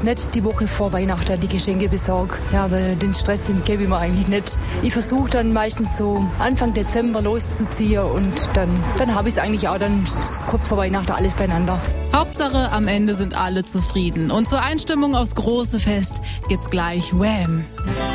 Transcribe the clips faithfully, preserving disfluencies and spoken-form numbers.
ich nicht die Woche vor Weihnachten die Geschenke besorge. Ja, weil den Stress, den gebe ich mir eigentlich nicht. Ich versuche dann meistens so Anfang Dezember loszuziehen und dann, dann habe ich es eigentlich auch dann kurz vor Weihnachten alles beieinander. Hauptsache, am Ende sind alle zufrieden. Und zur Einstimmung aufs große Fest gibt's gleich Wham!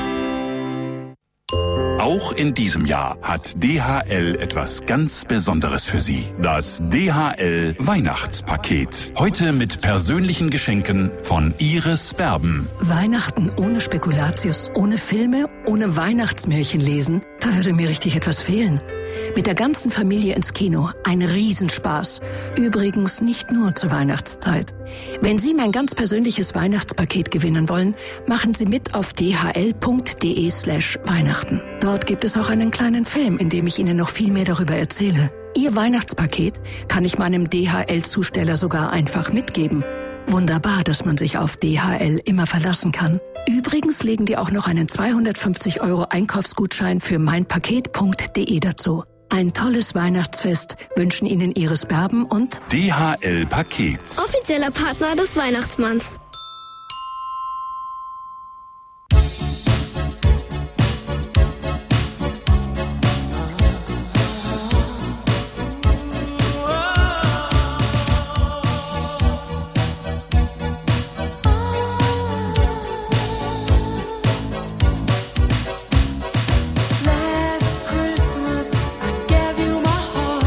Auch in diesem Jahr hat D H L etwas ganz Besonderes für Sie. Das D H L Weihnachtspaket. Heute mit persönlichen Geschenken von Iris Berben. Weihnachten ohne Spekulatius, ohne Filme, ohne Weihnachtsmärchen lesen, da würde mir richtig etwas fehlen. Mit der ganzen Familie ins Kino, ein Riesenspaß. Übrigens nicht nur zur Weihnachtszeit. Wenn Sie mein ganz persönliches Weihnachtspaket gewinnen wollen, machen Sie mit auf dhl.de slash Weihnachten. Dort gibt es auch einen kleinen Film, in dem ich Ihnen noch viel mehr darüber erzähle. Ihr Weihnachtspaket kann ich meinem D H L-Zusteller sogar einfach mitgeben. Wunderbar, dass man sich auf D H L immer verlassen kann. Übrigens legen die auch noch einen zweihundertfünfzig Euro Einkaufsgutschein für meinpaket.de dazu. Ein tolles Weihnachtsfest wünschen Ihnen Iris Berben und D H L Paket. Offizieller Partner des Weihnachtsmanns.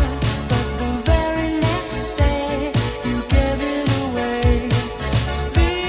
Be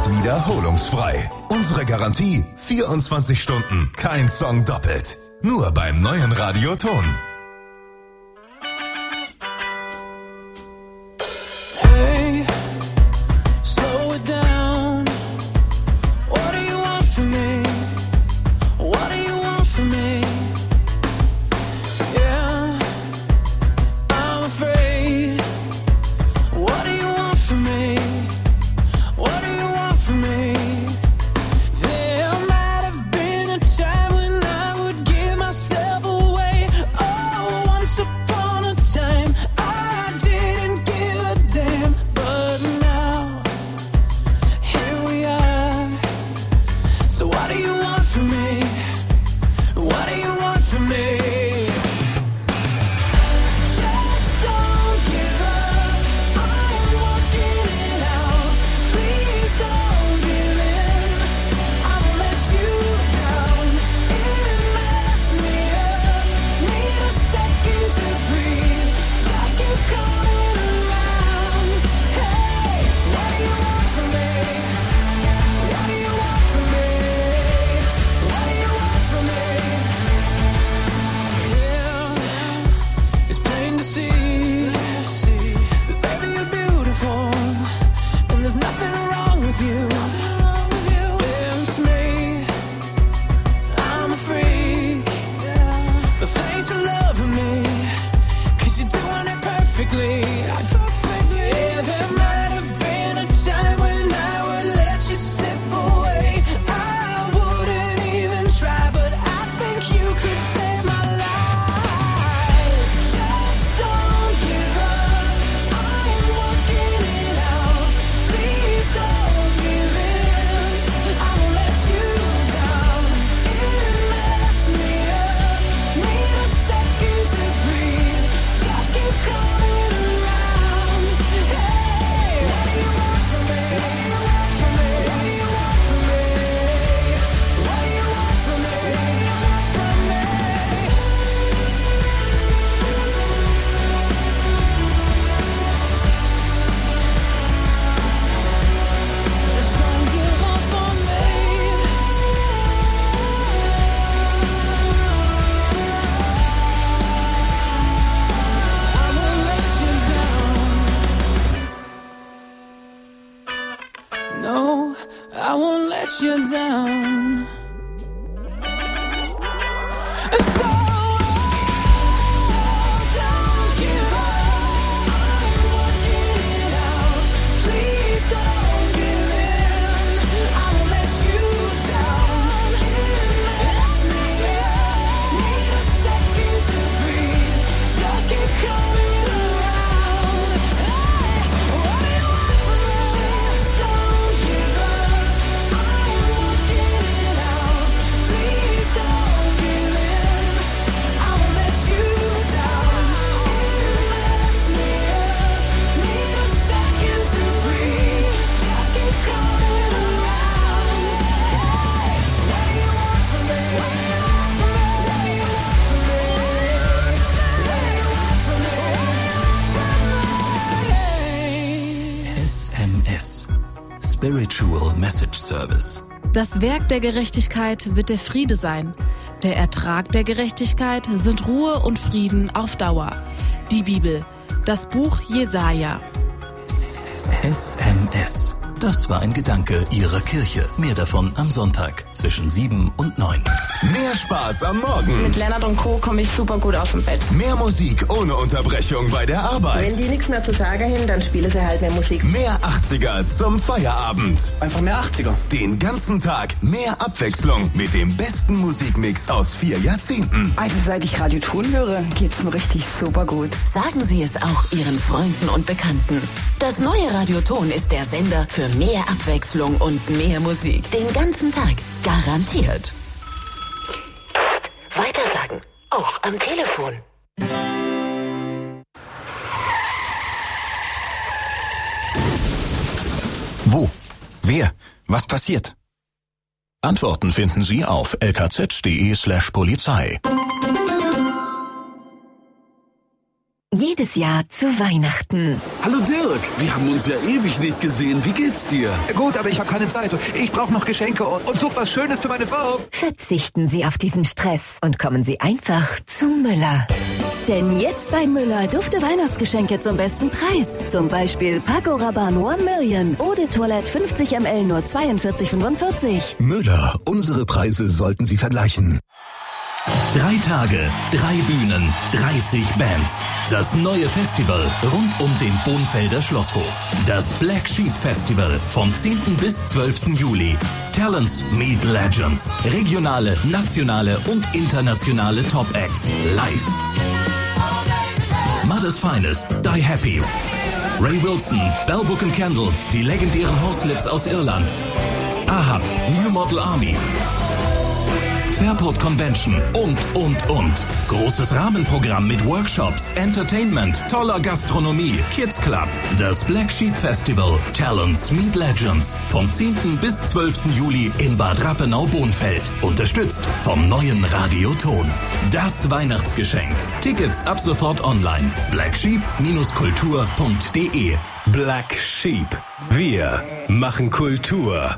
ist wiederholungsfrei. Unsere Garantie: vierundzwanzig Stunden, kein Song doppelt. Nur beim neuen Radioton. Hey, slow it down. What do you want from me? What do you want from me? Yeah, I'm afraid. What do you want from me? What do you want from me? There might have been a time when I would give myself away. Oh, once upon a time I didn't give a damn. But now, here we are. So what do you want from me? What do you want from me? Just don't give up. I am working it out. Please don't give in. I won't let you down. It messed me up. Need a second to breathe. Just keep coming around. Hey, what do you want from me? What do you want from me? What do you want from me? Yeah, it's plain to see that baby you're beautiful, and there's nothing wrong with you. Yeah, it's me. I'm a freak, but thanks for loving me, 'cause you're doing it perfectly. Yeah, there might have been a time when I would let you slip away. I wouldn't even try, but I think you could save my life. Just don't give up. I am working it out. Please don't give in. I won't let you down. It messed me up. Need a second to breathe. Just keep coming around. Hey, what do you want from me? What do you want from me? What do you want from me? What do you want from me? What do you want from me? Just don't give up on me. I won't let you down. No, I won't let you down. So just don't give up. I'm working it out. Please don't give in. I won't let you down. It's me. Need a second to breathe. Just keep coming around. Hey, what do you want from me? Just don't give up. I'm working it out. Please don't give in. I won't let you down. It messed me up. Need a second to breathe. Just keep coming around. Hey, what do you want from me? What do you want from me? What do you want from me? What do you want from me? S M S. Spiritual Message Service. Das Werk der Gerechtigkeit wird der Friede sein. Der Ertrag der Gerechtigkeit sind Ruhe und Frieden auf Dauer. Die Bibel, das Buch Jesaja. S M S. Das war ein Gedanke Ihrer Kirche. Mehr davon am Sonntag zwischen sieben und neun. Mehr Spaß am Morgen. Mit Lennart und Co. komme ich super gut aus dem Bett. Mehr Musik ohne Unterbrechung bei der Arbeit. Wenn die nichts mehr zu sagen haben, dann spielen sie halt mehr Musik. Mehr achtziger zum Feierabend. Einfach mehr achtziger. Den ganzen Tag mehr Abwechslung mit dem besten Musikmix aus vier Jahrzehnten. Also seit ich Radio Ton höre, geht's mir richtig super gut. Sagen Sie es auch Ihren Freunden und Bekannten. Das neue Radio Ton ist der Sender für mehr Abwechslung und mehr Musik. Den ganzen Tag. Garantiert. Psst, weitersagen. Auch am Telefon. Wo? Wer? Was passiert? Antworten finden Sie auf l k z punkt d e slash Polizei. Jedes Jahr zu Weihnachten. Hallo Dirk, wir haben uns ja ewig nicht gesehen. Wie geht's dir? Gut, aber ich habe keine Zeit. Ich brauche noch Geschenke und, und suche was Schönes für meine Frau. Verzichten Sie auf diesen Stress und kommen Sie einfach zu Müller. Denn jetzt bei Müller dufte Weihnachtsgeschenke zum besten Preis. Zum Beispiel Paco Rabanne One Million. Eau de Toilette fünfzig Milliliter nur zweiundvierzig fünfundvierzig. Müller, unsere Preise sollten Sie vergleichen. Drei Tage, drei Bühnen, dreißig Bands. Das neue Festival rund um den Bonfelder Schlosshof. Das Black Sheep Festival vom zehnten bis zwölften Juli. Talents meet Legends. Regionale, nationale und internationale Top-Acts live. Mother's Finest, Die Happy. Ray Wilson, Bell Book and Candle, die legendären Horselips aus Irland. Ahab, New Model Army. Fairport Convention und, und, und. Großes Rahmenprogramm mit Workshops, Entertainment, toller Gastronomie, Kids Club. Das Black Sheep Festival, Talents Meet Legends. Vom zehnten bis zwölften Juli in Bad Rappenau-Bohnfeld. Unterstützt vom neuen Radioton. Das Weihnachtsgeschenk. Tickets ab sofort online. black sheep Bindestrich kultur punkt de. Black Sheep. Wir machen Kultur.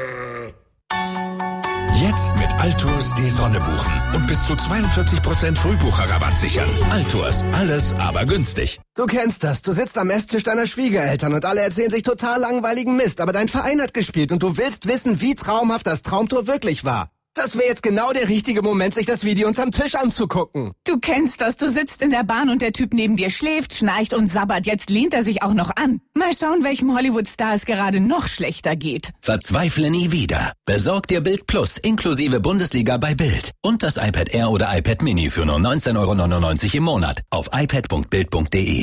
Jetzt mit Altours die Sonne buchen und bis zu zweiundvierzig Prozent Frühbucherrabatt sichern. Altours, alles aber günstig. Du kennst das. Du sitzt am Esstisch deiner Schwiegereltern und alle erzählen sich total langweiligen Mist, aber dein Verein hat gespielt und du willst wissen, wie traumhaft das Traumtor wirklich war. Das wäre jetzt genau der richtige Moment, sich das Video unterm Tisch anzugucken. Du kennst das. Du sitzt in der Bahn und der Typ neben dir schläft, schnarcht und sabbert. Jetzt lehnt er sich auch noch an. Mal schauen, welchem Hollywood-Star es gerade noch schlechter geht. Verzweifle nie wieder. Besorg dir Bild Plus inklusive Bundesliga bei Bild. Und das iPad Air oder iPad Mini für nur neunzehn Euro neunundneunzig im Monat auf i p a d punkt bild punkt de.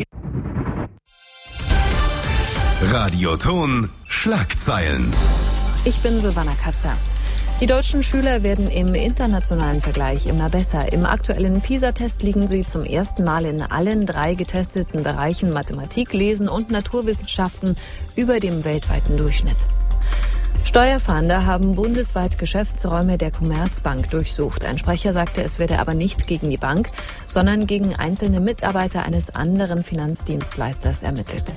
Radioton Schlagzeilen. Ich bin Silvana Katzer. Die deutschen Schüler werden im internationalen Vergleich immer besser. Im aktuellen PISA-Test liegen sie zum ersten Mal in allen drei getesteten Bereichen Mathematik, Lesen und Naturwissenschaften über dem weltweiten Durchschnitt. Steuerfahnder haben bundesweit Geschäftsräume der Commerzbank durchsucht. Ein Sprecher sagte, es werde aber nicht gegen die Bank, sondern gegen einzelne Mitarbeiter eines anderen Finanzdienstleisters ermittelt.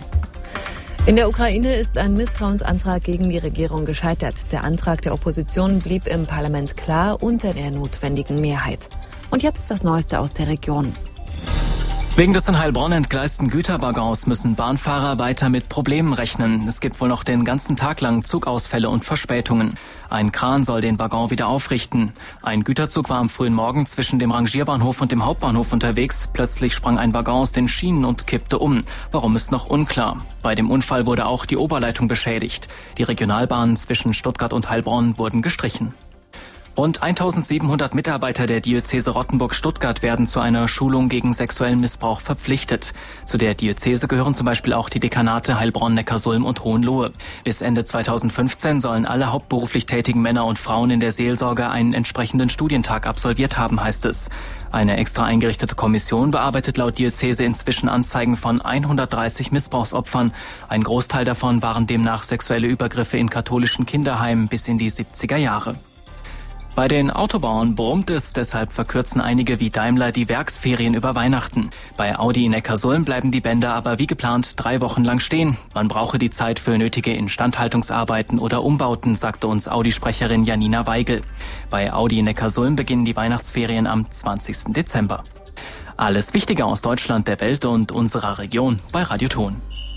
In der Ukraine ist ein Misstrauensantrag gegen die Regierung gescheitert. Der Antrag der Opposition blieb im Parlament klar unter der notwendigen Mehrheit. Und jetzt das Neueste aus der Region. Wegen des in Heilbronn entgleisten Güterwaggons müssen Bahnfahrer weiter mit Problemen rechnen. Es gibt wohl noch den ganzen Tag lang Zugausfälle und Verspätungen. Ein Kran soll den Waggon wieder aufrichten. Ein Güterzug war am frühen Morgen zwischen dem Rangierbahnhof und dem Hauptbahnhof unterwegs. Plötzlich sprang ein Waggon aus den Schienen und kippte um. Warum ist noch unklar. Bei dem Unfall wurde auch die Oberleitung beschädigt. Die Regionalbahnen zwischen Stuttgart und Heilbronn wurden gestrichen. Rund eintausendsiebenhundert Mitarbeiter der Diözese Rottenburg-Stuttgart werden zu einer Schulung gegen sexuellen Missbrauch verpflichtet. Zu der Diözese gehören zum Beispiel auch die Dekanate Heilbronn, Neckarsulm und Hohenlohe. Bis Ende zweitausendfünfzehn sollen alle hauptberuflich tätigen Männer und Frauen in der Seelsorge einen entsprechenden Studientag absolviert haben, heißt es. Eine extra eingerichtete Kommission bearbeitet laut Diözese inzwischen Anzeigen von hundertdreißig Missbrauchsopfern. Ein Großteil davon waren demnach sexuelle Übergriffe in katholischen Kinderheimen bis in die siebziger Jahre. Bei den Autobauern brummt es, deshalb verkürzen einige wie Daimler die Werksferien über Weihnachten. Bei Audi in Neckarsulm bleiben die Bänder aber wie geplant drei Wochen lang stehen. Man brauche die Zeit für nötige Instandhaltungsarbeiten oder Umbauten, sagte uns Audi-Sprecherin Janina Weigel. Bei Audi in Neckarsulm beginnen die Weihnachtsferien am zwanzigsten Dezember. Alles Wichtige aus Deutschland, der Welt und unserer Region bei Radioton.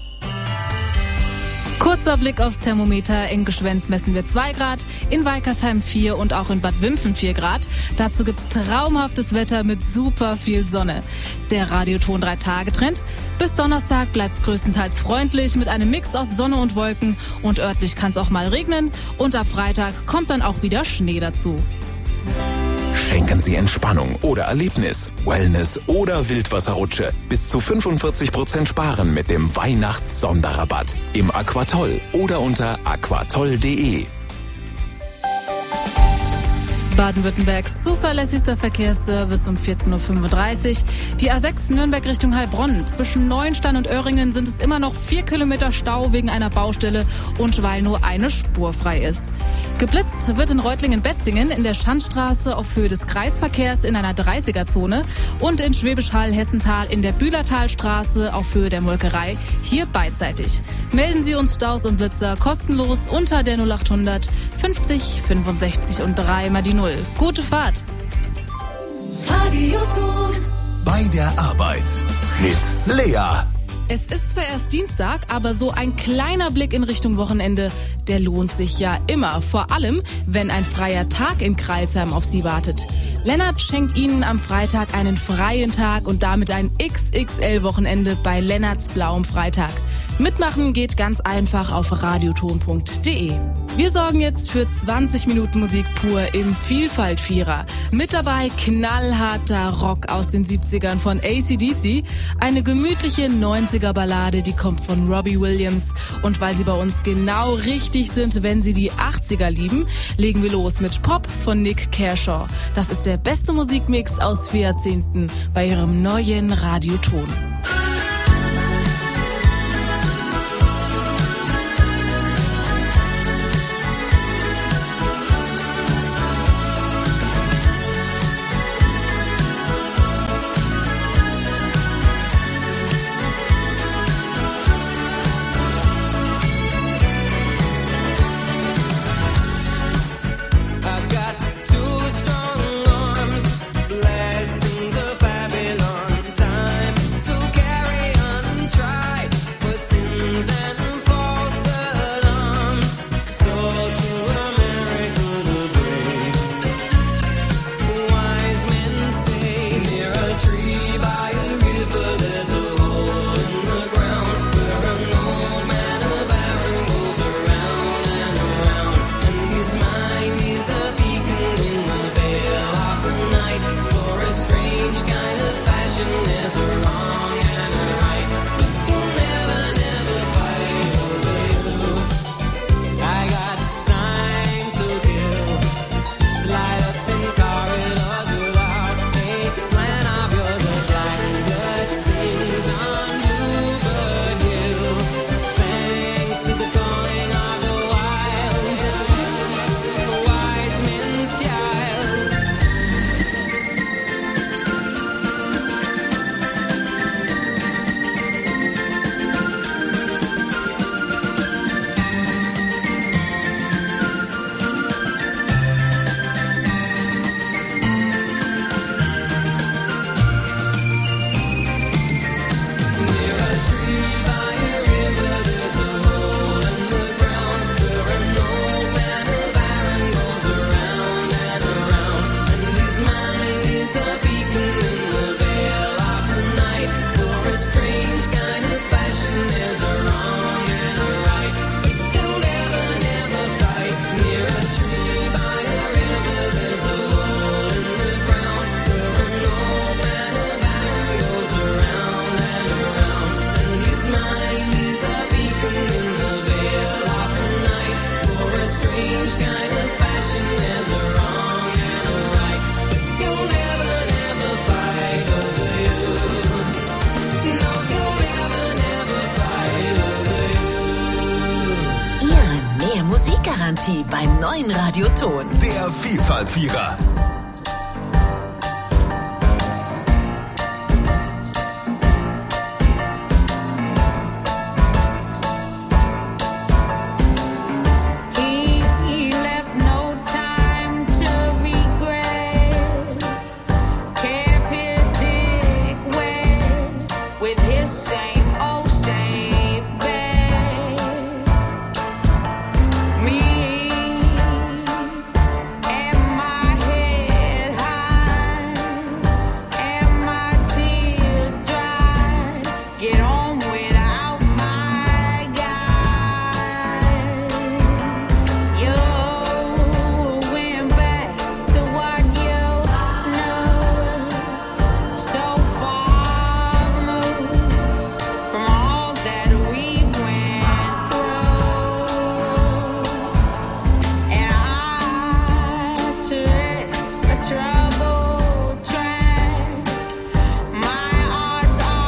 Kurzer Blick aufs Thermometer. In Gschwend messen wir zwei Grad, in Weikersheim vier und auch in Bad Wimpfen vier Grad. Dazu gibt's traumhaftes Wetter mit super viel Sonne. Der Radioton drei Tage Trend. Bis Donnerstag bleibt's größtenteils freundlich mit einem Mix aus Sonne und Wolken und örtlich kann's auch mal regnen. Und ab Freitag kommt dann auch wieder Schnee dazu. Schenken Sie Entspannung oder Erlebnis, Wellness oder Wildwasserrutsche. Bis zu fünfundvierzig Prozent sparen mit dem Weihnachts-Sonderrabatt im Aquatoll oder unter aquatoll punkt de. Baden-Württembergs zuverlässigster Verkehrsservice um vierzehn Uhr fünfunddreißig. Die A sechs Nürnberg Richtung Heilbronn. Zwischen Neuenstein und Öhringen sind es immer noch vier Kilometer Stau wegen einer Baustelle und weil nur eine Spur frei ist. Geblitzt wird in Reutlingen-Betzingen in der Schandstraße auf Höhe des Kreisverkehrs in einer dreißiger-Zone und in Schwäbisch Hall-Hessental in der Bühlertalstraße auf Höhe der Molkerei, hier beidseitig. Melden Sie uns Staus und Blitzer kostenlos unter der null achthundert fünfzig fünfundsechzig und drei mal die Null. Gute Fahrt! Radioton. Bei der Arbeit mit Lea. Es ist zwar erst Dienstag, aber so ein kleiner Blick in Richtung Wochenende, der lohnt sich ja immer. Vor allem, wenn ein freier Tag in Crailsheim auf Sie wartet. Lennart schenkt Ihnen am Freitag einen freien Tag und damit ein X X L-Wochenende bei Lennarts Blauem Freitag. Mitmachen geht ganz einfach auf radioton punkt de. Wir sorgen jetzt für zwanzig Minuten Musik pur im Vielfalt-Vierer. Mit dabei knallharter Rock aus den siebzigern von A C D C, eine gemütliche neunziger-Ballade, die kommt von Robbie Williams. Und weil Sie bei uns genau richtig sind, wenn Sie die achtziger lieben, legen wir los mit Pop von Nick Kershaw. Das ist der beste Musikmix aus vier Jahrzehnten bei Ihrem neuen Radioton. Beim neuen Radioton. Der Vielfalt-Vierer.